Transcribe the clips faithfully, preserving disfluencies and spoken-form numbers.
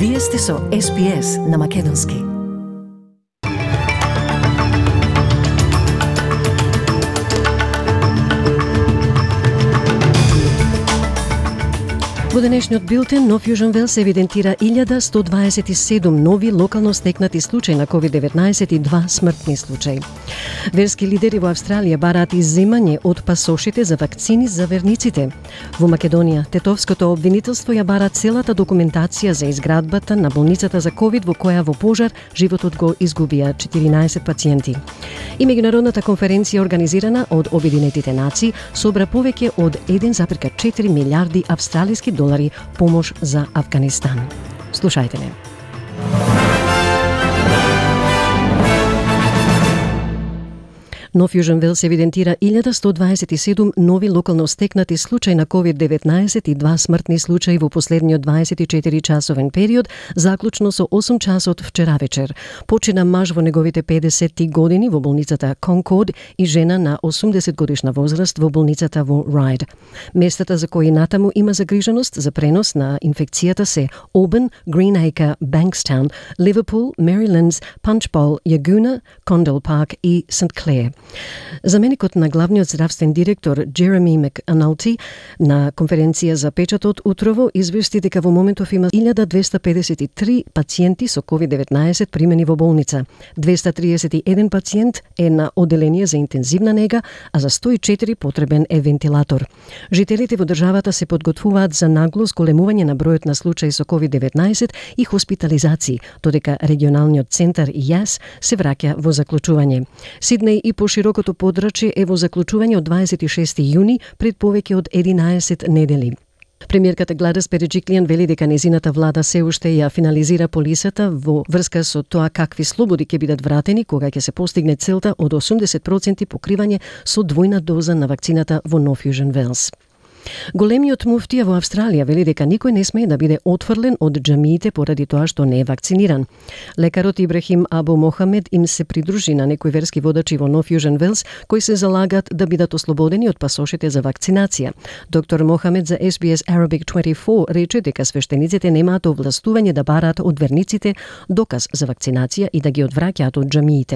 Вие сте со Ес Би Ес на Македонски. Во денешниот билтен Нов Јужен Велс евидентира илјада сто дваесет и седум нови локално стекнати случаи на ковид деветнаесет и два смртни случаи. Верски лидери во Австралија бараат изземање од пасошите за вакцини за верниците. Во Македонија, тетовското обвинителство ја бара целата документација за изградбата на болницата за ковид во која во пожар животот го изгубија четиринаесет пациенти. И меѓународната конференција организирана од Обединетите нации собра повеќе од еден зарез четири милијарди австралиски долари помош за Авганистан. Слушајте не. Нов Јужен Велс евидентира илјада сто дваесет и седум нови локално стекнати случаи на ковид деветнаесет и два смртни случаи во последниот дваесет и четири часовен период, заклучно со осум часот вчера вечер. Почина маж во неговите педесет години во болницата Конкорд и жена на осумдесет годишна возраст во болницата во Райд. Местата за кои натаму има загриженост за пренос на инфекцијата се Обен, Гринейкер, Банкстаун, Ливерпул, Мерилендс, Панчбол, Јагуна, Кондел Парк и Сент Клер. Заменикот на главниот здравствен директор Джереми Маканалти на конференција за печатот утрово извести дека во моментов има илјада двеста педесет и три пациенти со ковид деветнаесет примени во болница. двеста триесет и еден пациент е на оделение за интензивна нега, а за сто и четири потребен е вентилатор. Жителите во државата се подготвуваат за нагло зголемување на бројот на случаи со ковид деветнаесет и хоспитализации, додека регионалниот центар ЈАС се враќа во заклучување. Сиднеј и по широкото подрачје е во заклучување од дваесет и шести јуни пред повеќе од единаесет недели. Премиерката Гладис Береджиклијан вели дека незината влада се уште ја финализира полисата во врска со тоа какви слободи ќе бидат вратени кога ќе се постигне целта од осумдесет проценти покривање со двојна доза на вакцината во Нов Јужен Велс. Големиот муфтија во Австралија вели дека никој не смее да биде отфрлен од џамиите поради тоа што не е вакциниран. Лекарот Ибрахим Абу Мохамед им се придружи на некои верски водачи во Нов Јужен Велс кои се залагаат да бидат ослободени од пасошите за вакцинација. Доктор Мохамед за Ес Би Ес Arabic дваесет и четири рече дека свештениците немаат овластување да бараат од верниците доказ за вакцинација и да ги одвраќаат од џамиите.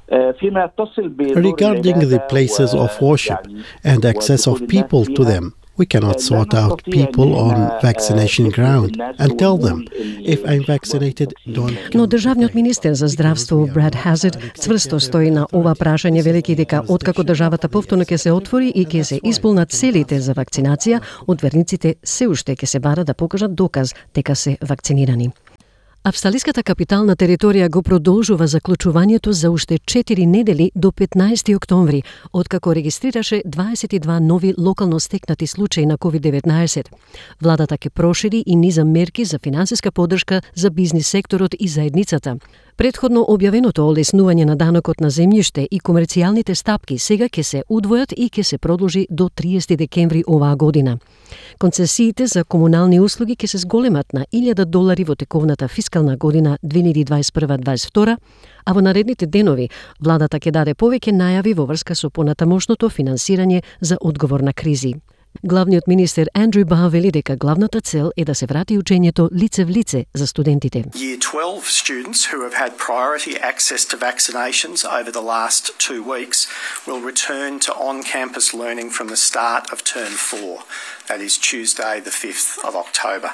Regarding the places of worship and access of people to them, we cannot sort out people on vaccination ground and tell them, if I'm vaccinated, don't... Но државниот министер за здравство Брад Хазард цврсто стои на ова прашање, велики дека откако државата повторно ќе се отвори и ќе се исполнат целите за вакцинација, од верниците се уште ќе се бара да покажат доказ дека се вакцинирани. Австралиската капитална територија го продолжува заклучувањето за уште четири недели до петнаесети октомври, откако регистрираше дваесет и два нови локално стекнати случаи на ковид деветнаесет. Владата ќе прошири и низа мерки за финансиска поддршка за бизнис секторот и заедницата. Предходно објавеното олеснување на данокот на земјиште и комерцијалните стапки сега ќе се удвојат и ќе се продолжи до триесети декември оваа година. Концесиите за комунални услуги ќе се зголемат на илјада долари во тековната фискална година две илјади дваесет и прва дваесет и втора, а во наредните денови владата ќе даде повеќе најави во врска со понатамошното финансирање за одговор на кризи. Главниот министер Андрю Барр вели дека главната цел е да се врати учењето лице в лице за студентите. Year twelve students who have had priority access to vaccinations over the last two weeks will return to on-campus learning from the start of term four. That is Tuesday the fifth of October.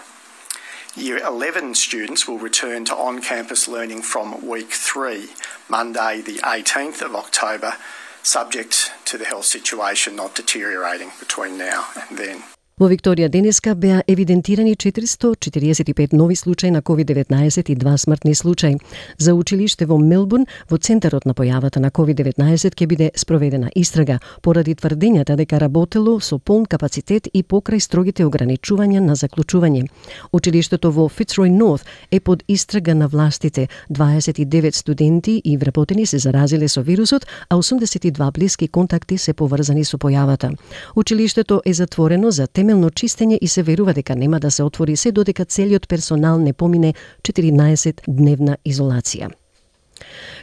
Year eleven students will return to on-campus learning from week three, Monday the eighteenth of October, subject to the health situation not deteriorating between now and then. Во Викторија денеска беа евидентирани четиристо четириесет и пет нови случаи на ковид деветнаесет и два смртни случаи. За училиште во Мелбурн, во центарот на појавата на ковид деветнаесет ќе биде спроведена истрага поради тврдењата дека работело со полн капацитет и покрај строгите ограничувања на заклучување. Училиштето во Фицрой Норт е под истрага на властите. дваесет и девет студенти и вработени се заразиле со вирусот, а осумдесет и два блиски контакти се поврзани со појавата. Училиштето е затворено за темелно чистење и се верува дека нема да се отвори се додека целиот персонал не помине четиринаесет дневна изолација.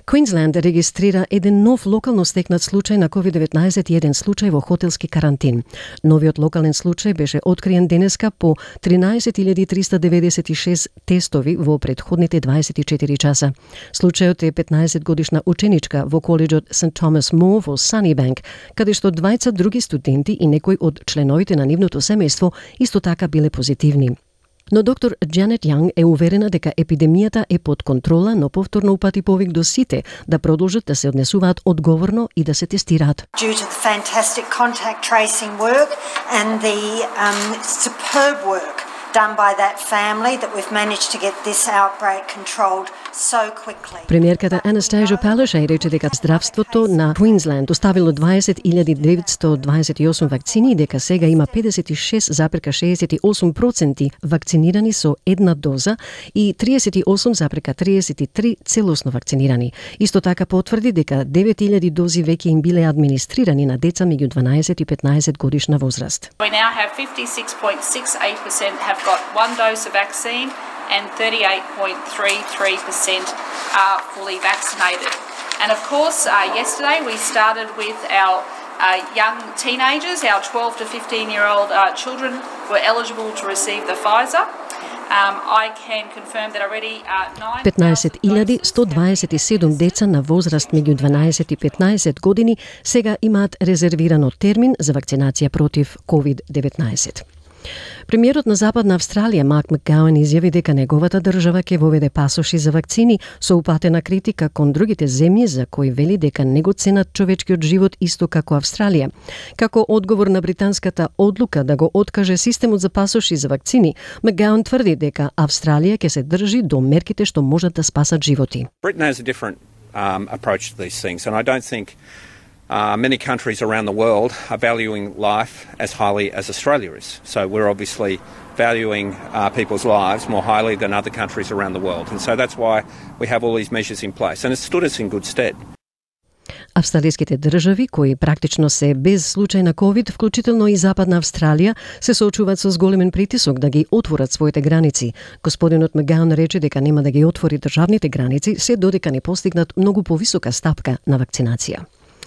Queensland регистрира еден нов локално стекнат случај на ковид деветнаесет и еден случај во хотелски карантин. Новиот локален случај беше откриен денеска по тринаесет илјади триста деветдесет и шест тестови во претходните дваесет и четири часа. Случајот е петнаесет годишна ученичка во коледжот Сент Томас Мор во Санибанк, каде што двајца други студенти и некои од членовите на нивното семејство исто така биле позитивни. Но доктор Джанет Јанг е уверена дека епидемијата е под контрола, но повторно упати повик до сите да продолжат да се однесуваат одговорно и да се тестираат. Due to the fantastic contact tracing work and the um, superb work done by that family that we've managed to get this outbreak controlled so quickly. Премиерката Анастасија Палашај рече дека здравството на Квинсленд оставило дваесет илјади деветстотини дваесет и осум вакцини и дека сега има педесет и шест зарез шеесет и осум проценти вакцинирани со една доза и триесет и осум зарез триесет и три целосно вакцинирани. Исто така потврди дека девет илјади дози веќе им биле администрирани на деца меѓу дванаесет и петнаесет годишна возраст. We now have fifty-six point six eight percent have got one dose of vaccine and thirty-eight point three three percent are fully vaccinated. And of course, uh, yesterday we started with our uh, young teenagers, our twelve to fifteen year old uh, children were eligible to receive the Pfizer. Um, I can confirm that already uh, nine петнаесет илјади сто дваесет и седум деца на возраст меѓу дванаесет и петнаесет години сега имаат резервирано термин за вакцинација против ковид деветнаесет. Премиерот на Западна Австралија Марк Макгауен изјави дека неговата држава ќе воведе пасоши за вакцини со упатена критика кон другите земји за кои вели дека не го ценат човечкиот живот исто како Австралија. Како одговор на британската одлука да го откаже системот за пасоши за вакцини, Макгауен тврди дека Австралија ќе се држи до мерките што можат да спасат животи. Britain has a different um, approach to these things and I don't think Uh, many countries around the world are valuing life as highly as Australia is. So we're obviously valuing uh, people's lives more highly than other countries around the world. And so that's why we have all these measures in place. And it's stood us in good stead. Австралиските држави, кои практично се без случај на ковид, вклучително и Западна Австралија, се соочуваат со зголемен притисок да ги отворат своите граници. Господинот Макгауен рече дека нема да ги отвори државните граници се додека не постигнат многу повисока стапка на вакцинација.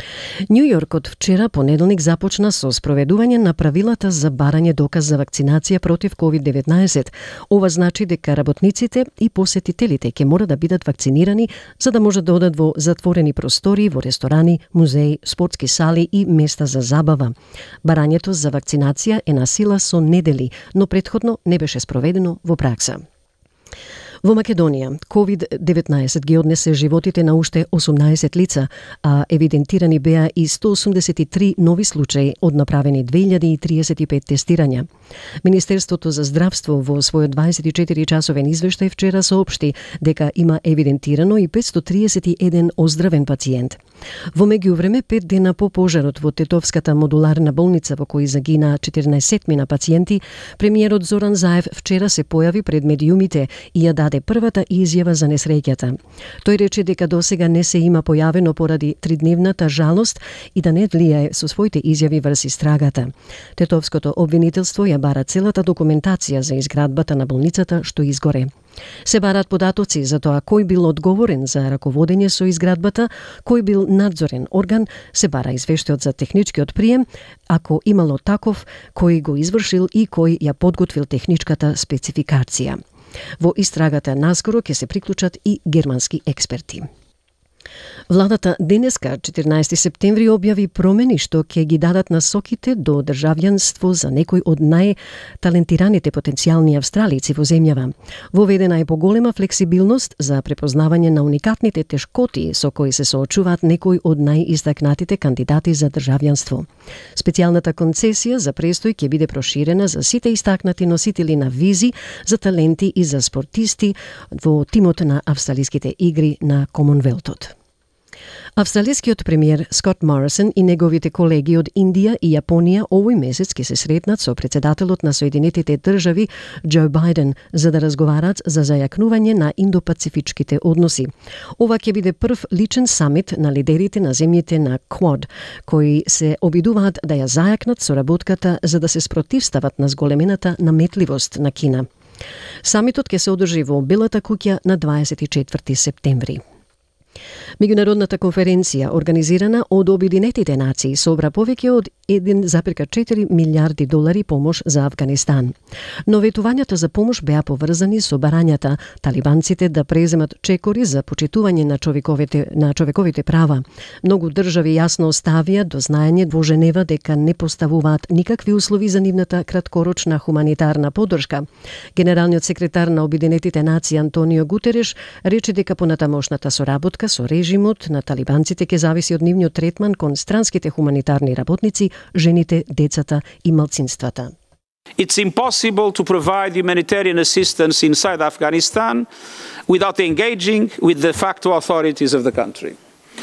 Њу Јорк од вчера понеделник започна со спроведување на правилата за барање доказ за вакцинација против ковид деветнаесет. Ова значи дека работниците и посетителите ќе мора да бидат вакцинирани за да можат да одат во затворени простори, во ресторани, музеи, спортски сали и места за забава. Барањето за вакцинација е на сила со недели, но претходно не беше спроведено во пракса. Во Македонија, ковид деветнаесет ги однесе животите на уште осумнаесет лица, а евидентирани беа и сто осумдесет и три нови случаи од направени две илјади и триесет и пет тестирања. Министерството за здравство во својот дваесет и четири часовен извештај вчера соопшти дека има евидентирано и петстотини триесет и еден оздравен пациент. Во меѓувреме, пет дена по пожарот во Тетовската модуларна болница во кој загина четирнаесетмина пациенти, премиерот Зоран Заев вчера се појави пред медиумите и ја даде првата изјава за несреќата. Тој рече дека досега не се има појавено поради тридневната жалост и да не влијае со своите изјави врз истрагата. Тетовското обвинителство ја бара целата документација за изградбата на болницата што изгоре. Се барат податоци за тоа кој бил одговорен за раководење со изградбата, кој бил надзорен орган, се бара извештајот за техничкиот прием, ако имало таков, кој го извршил и кој ја подготвил техничката спецификација. Во истрагата наскоро ќе се приклучат и германски експерти. Владата денеска, четирнаесети септември, објави промени што ќе ги дадат насоките до државјанство за некои од најталентираните потенцијални австралици во земјава. Воведена е поголема флексибилност за препознавање на уникатните тешкоти со кои се соочуваат некои од најистакнатите кандидати за државјанство. Специјалната концесија за престој ќе биде проширена за сите истакнати носители на визи за таленти и за спортисти во тимот на австралиските игри на Комонвелтот. Австралискиот премиер Скот Морисон и неговите колеги од Индија и Јапонија овој месец ќе се сретнат со председателот на Соединетите држави Џо Бајден за да разговараат за зајакнување на индопацифичките односи. Ова ќе биде прв личен самит на лидерите на земјите на Квад, кои се обидуваат да ја зајакнат соработката за да се спротивстават на зголемената наметливост на Кина. Самитот ќе се одржи во Белата куќа на дваесет и четврти септември. Меѓународната конференција, организирана од Обединетите нации, собра повеќе од еден зарез четири милиарди долари помош за Авганистан. Но ветувањата за помош беа поврзани со барањата талибанците да преземат чекори за почитување на човековите, на човековите права. Многу држави јасно оставија до знаење во Женева дека не поставуваат никакви услови за нивната краткорочна хуманитарна поддршка. Генералниот секретар на Обединетите нации Антонио Гутереш рече дека понатамошната соработка со режимот на талибанците ќе зависи од нивниот третман кон странските хуманитарни работници, жените, децата и малцинствата. It's impossible to provide humanitarian assistance inside Afghanistan without engaging with the facto authorities of the country.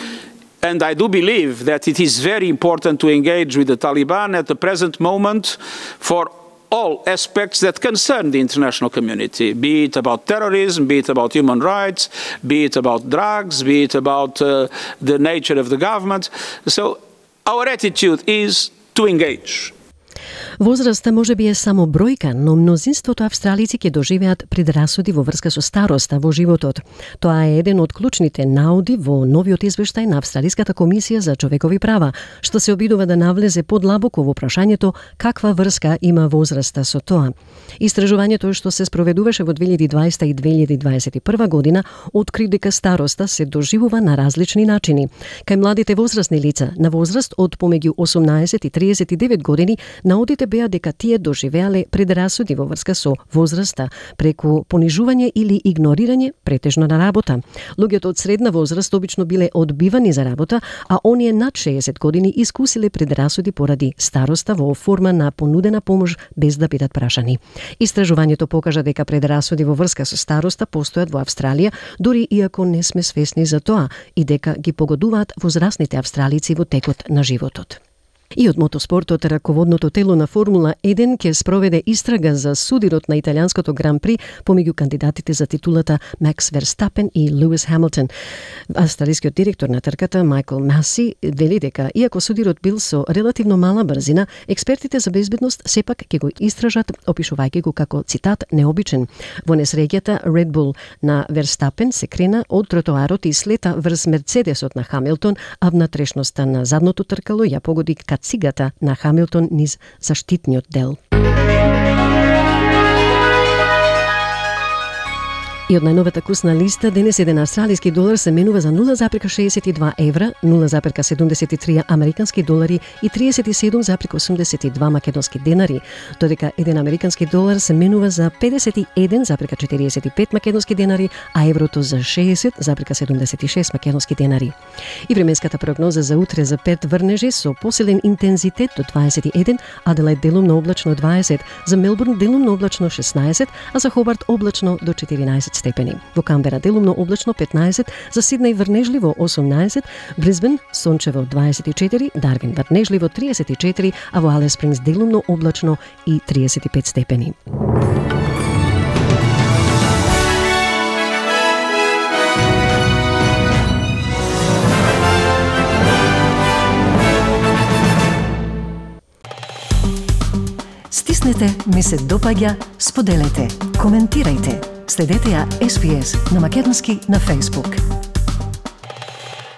And I do believe that it is very important to engage with the Taliban at the present moment for all aspects that concern the international community, be it about terrorism, be it about human rights, be it about drugs, be it about uh, the nature of the government. So our attitude is to engage. Возраста може би е само бројка, но мнозинството австралици ќе доживеат предрасуди во врска со староста во животот. Тоа е еден од клучните науди во новиот извештај на Австралиската комисија за човекови права, што се обидува да навлезе подлабоко во прашањето каква врска има возраста со тоа. Истражувањето што се спроведуваше во две илјади и дваесета и две илјади и дваесет и прва година откри дека староста се доживува на различни начини. Кај младите возрастни лица на возраст од помеѓу осумнаесет и триесет и девет години, наудите беа дека тие доживеале предрасуди во врска со возраста преку понижување или игнорирање претежно на работа. Луѓето од средна возраст обично биле одбивани за работа, а оние над шеесет години искусиле предрасуди поради староста во форма на понудена помош без да бидат прашани. Истражувањето покажа дека предрасуди во врска со староста постојат во Австралија, дури иако не сме свесни за тоа, и дека ги погодуваат возрастните австралици во текот на животот. И од мотоспортот, раководното тело на Формула еден ќе спроведе истрага за судирот на италијанското Гран-при помеѓу кандидатите за титулата Макс Верстапен и Луис Хамилтон. Австралискиот директор на трката Майкл Маси вели дека иако судирот бил со релативно мала брзина, експертите за безбедност сепак ќе го истражат, опишувајќи го како цитат необичен. Во несреќата Red Bull на Верстапен се крена од тротоарот и слета врз Мерцедесот на Хамилтон, а внатрешноста на задното тркало ја погоди цигата на Хамилтон низ заштитниот дел. И од најновата курсна листа, денес еден австралиски долар се менува за нула зарез шеесет и два евра, нула зарез седумдесет и три американски долари и триесет и седум зарез осумдесет и два македонски денари, додека еден американски долар се менува за педесет и еден зарез четириесет и пет македонски денари, а еврото за шеесет зарез седумдесет и шест македонски денари. И временската прогноза за утре за пет врнежи со посилен интензитет до дваесет и еден, Аделаид делумно облачно дваесет, за Мелбурн делумно облачно шеснаесет, а за Хобарт облачно до четиринаесет степени. Во Камбера делумно облачно петнаесет, за Сиднеј врнежливо осумнаесет, Брисбен сончево дваесет и четири, Дарвин врнежливо триесет и четири, а во Алис Спрингс делумно облачно и триесет и пет степени. Стиснете, ми се допаѓа, споделете, коментирајте. Следете ја Ес Би Ес на македонски на Facebook.